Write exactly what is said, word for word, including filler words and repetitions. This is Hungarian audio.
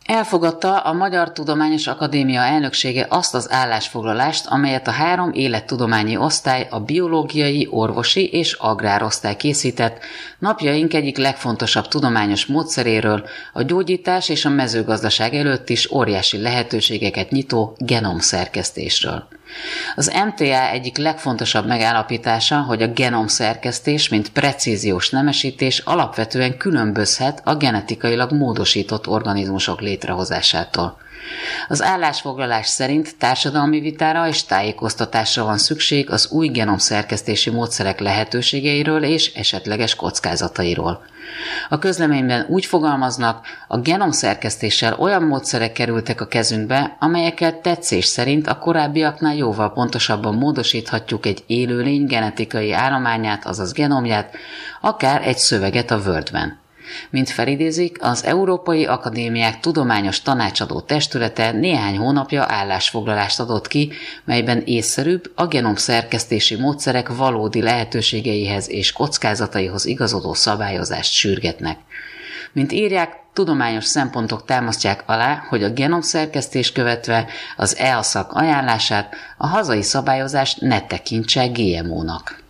Elfogadta a Magyar Tudományos Akadémia elnöksége azt az állásfoglalást, amelyet a három élettudományi osztály, a biológiai, orvosi és agrárosztály készített napjaink egyik legfontosabb tudományos módszeréről, a gyógyítás és a mezőgazdaság előtt is óriási lehetőségeket nyitó genomszerkesztésről. Az em té á egyik legfontosabb megállapítása, hogy a genomszerkesztés, mint precíziós nemesítés alapvetően különbözhet a genetikailag módosított organizmusok létrehozásától. Az állásfoglalás szerint társadalmi vitára és tájékoztatásra van szükség az új genomszerkesztési módszerek lehetőségeiről és esetleges kockázatairól. A közleményben úgy fogalmaznak, a genomszerkesztéssel olyan módszerek kerültek a kezünkbe, amelyekkel tetszés szerint a korábbiaknál jóval pontosabban módosíthatjuk egy élőlény genetikai állományát, azaz genomját, akár egy szöveget a Wordben. Mint felidézik, az Európai Akadémiák Tudományos Tanácsadó Testülete néhány hónapja állásfoglalást adott ki, melyben észszerűbb, a genomszerkesztési módszerek valódi lehetőségeihez és kockázataihoz igazodó szabályozást sürgetnek. Mint írják, tudományos szempontok támasztják alá, hogy a genomszerkesztés követve az e á szak ajánlását a hazai szabályozást ne tekintse gé em ó-nak.